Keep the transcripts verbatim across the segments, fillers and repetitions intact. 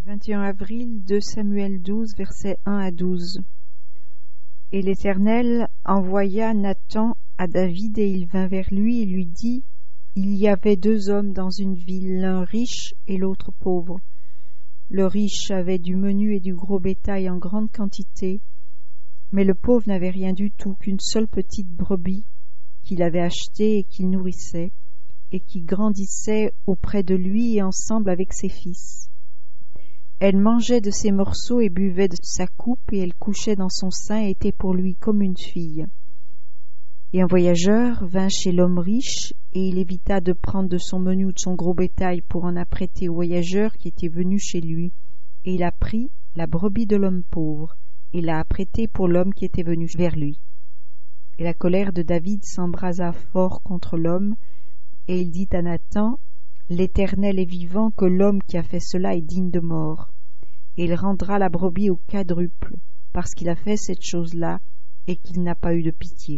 vingt et un avril, deux Samuel douze, versets un à douze. Et l'Éternel envoya Nathan à David, et il vint vers lui et lui dit: Il y avait deux hommes dans une ville, l'un riche et l'autre pauvre. Le riche avait du menu et du gros bétail en grande quantité, mais le pauvre n'avait rien du tout qu'une seule petite brebis qu'il avait achetée et qu'il nourrissait, et qui grandissait auprès de lui et ensemble avec ses fils. Elle mangeait de ses morceaux et buvait de sa coupe, et elle couchait dans son sein et était pour lui comme une fille. Et un voyageur vint chez l'homme riche, et il évita de prendre de son menu ou de son gros bétail pour en apprêter au voyageur qui était venu chez lui, et il a pris la brebis de l'homme pauvre, et l'a apprêtée pour l'homme qui était venu vers lui. Et la colère de David s'embrasa fort contre l'homme, et il dit à Nathan: L'Éternel est vivant, que l'homme qui a fait cela est digne de mort. Et il rendra la brebis au quadruple, parce qu'il a fait cette chose-là, et qu'il n'a pas eu de pitié.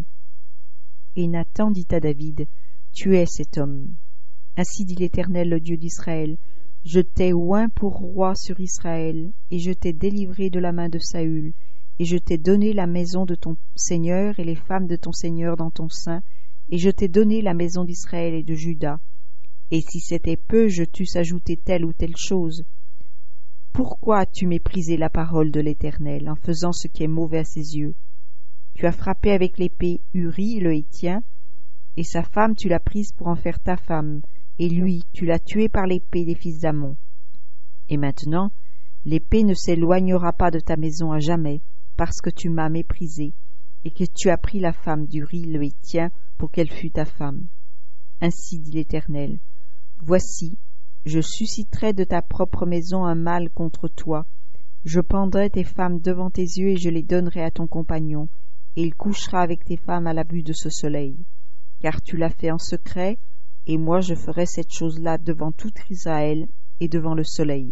Et Nathan dit à David: Tu es cet homme. Ainsi dit l'Éternel, le Dieu d'Israël: Je t'ai oint pour roi sur Israël, et je t'ai délivré de la main de Saül, et je t'ai donné la maison de ton Seigneur et les femmes de ton Seigneur dans ton sein, et je t'ai donné la maison d'Israël et de Juda. Et si c'était peu, je t'eusse ajouté telle ou telle chose. Pourquoi as-tu méprisé la parole de l'Éternel, en faisant ce qui est mauvais à ses yeux? Tu as frappé avec l'épée Uri le Héthien, et sa femme tu l'as prise pour en faire ta femme, et lui tu l'as tué par l'épée des fils d'Ammon. Et maintenant, l'épée ne s'éloignera pas de ta maison à jamais, parce que tu m'as méprisé, et que tu as pris la femme d'Uri le Héthien pour qu'elle fût ta femme. Ainsi dit l'Éternel: Voici, je susciterai de ta propre maison un mal contre toi. Je pendrai tes femmes devant tes yeux, et je les donnerai à ton compagnon, et il couchera avec tes femmes à la vue de ce soleil. Car tu l'as fait en secret, et moi je ferai cette chose-là devant tout Israël et devant le soleil.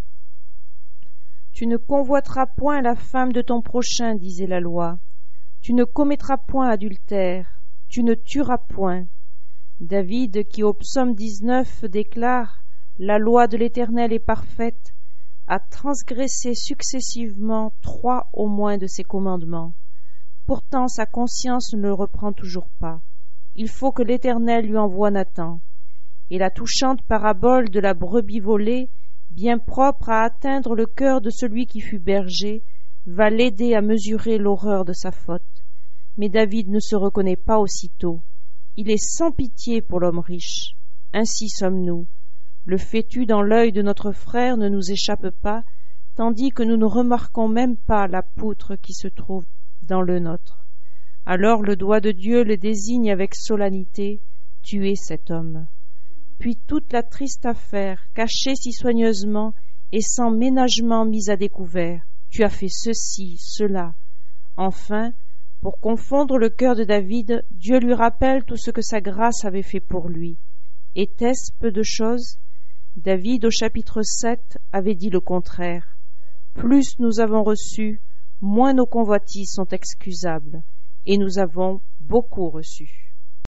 Tu ne convoiteras point la femme de ton prochain, disait la loi. Tu ne commettras point adultère. Tu ne tueras point. David, qui au psaume dix-neuf déclare « La loi de l'Éternel est parfaite », a transgressé successivement trois au moins de ses commandements. Pourtant sa conscience ne le reprend toujours pas. Il faut que l'Éternel lui envoie Nathan. Et la touchante parabole de la brebis volée, bien propre à atteindre le cœur de celui qui fut berger, va l'aider à mesurer l'horreur de sa faute. Mais David ne se reconnaît pas aussitôt. Il est sans pitié pour l'homme riche. Ainsi sommes-nous. Le fétu dans l'œil de notre frère ne nous échappe pas, tandis que nous ne remarquons même pas la poutre qui se trouve dans le nôtre. Alors le doigt de Dieu le désigne avec solennité: tuez cet homme. Puis toute la triste affaire, cachée si soigneusement et sans ménagement mise à découvert: tu as fait ceci, cela. Enfin, pour confondre le cœur de David, Dieu lui rappelle tout ce que sa grâce avait fait pour lui. Était-ce peu de choses? David, au chapitre sept, avait dit le contraire. Plus nous avons reçu, moins nos convoitises sont excusables, et nous avons beaucoup reçu.